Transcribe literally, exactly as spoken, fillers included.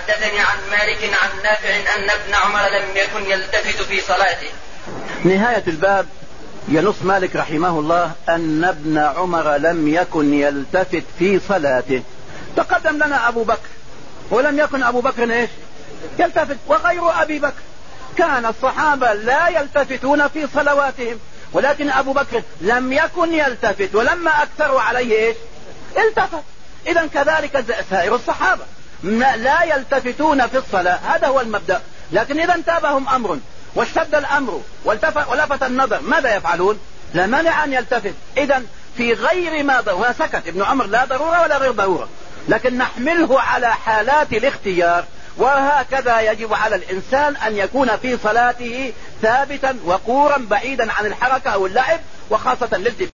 حدثني عن مالك عن نافع أن ابن عمر لم يكن يلتفت في صلاته. نهاية الباب ينص مالك رحمه الله أن ابن عمر لم يكن يلتفت في صلاته. تقدم لنا أبو بكر ولم يكن أبو بكر إيش يلتفت، وغير أبي بكر كان الصحابة لا يلتفتون في صلواتهم، ولكن أبو بكر لم يكن يلتفت، ولما أكثروا عليه إيش التفت. إذن كذلك سائر الصحابة لا يلتفتون في الصلاة، هذا هو المبدأ. لكن إذا انتابهم أمر واشتد الأمر ولفت النظر، ماذا يفعلون؟ لا مانع أن يلتفت. إذن في غير ما ضرورة سكت ابن عمر، لا ضرورة ولا غير ضرورة، لكن نحمله على حالات الاختيار. وهكذا يجب على الإنسان أن يكون في صلاته ثابتا وقورا بعيدا عن الحركة أو اللعب، وخاصة للدفاع.